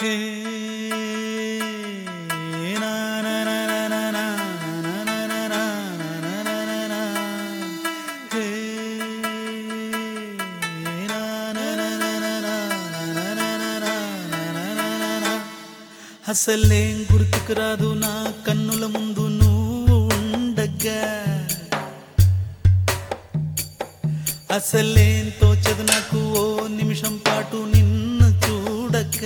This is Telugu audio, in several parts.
అసలేం గుర్తుకు రాదు నా కన్నుల ముందు నువ్వు ఉండగా, అసలేం తోచదు నాకు ఓ నిమిషం పాటు నిన్ను చూడక.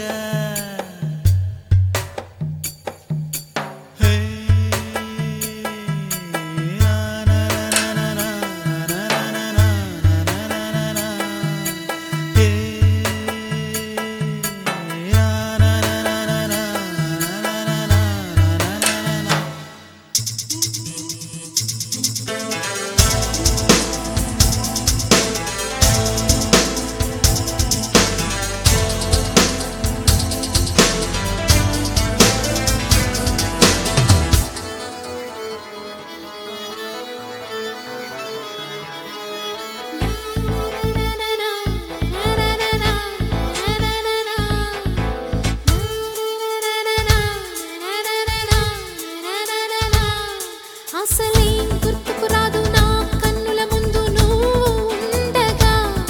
అసలేం గుర్తుకు రాదు నా కన్నుల ముందు నువ్వు ఉండగా,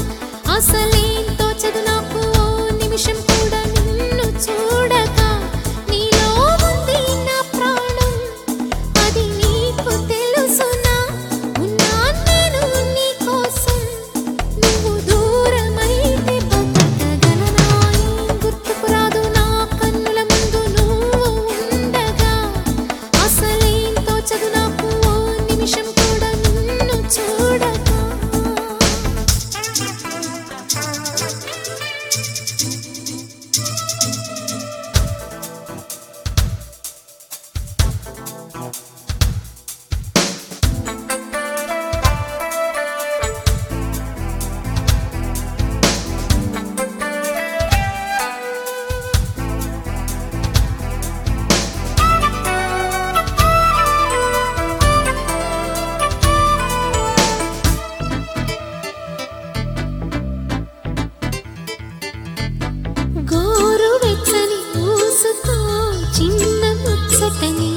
అసలేం తోచదు నాకు ఓ నిమిషం కూడా నిన్ను చూడక. నీలో ఉంది నా ప్రాణం, అది నీకు తెలుసునా? ఉన్నా నేను నీ కోసం, నువ్వు దూరమైతే బతకగలనా? ఏం గుర్తుకు రాదు నా కన్నుల ముందు నువ్వు ఉండగా, అసలేం తోచదు నాకు ఓ నిమిషం కూడా నిన్ను చూడక. గోరువెచ్చని ఊసుతో చిన్న ముచ్చటని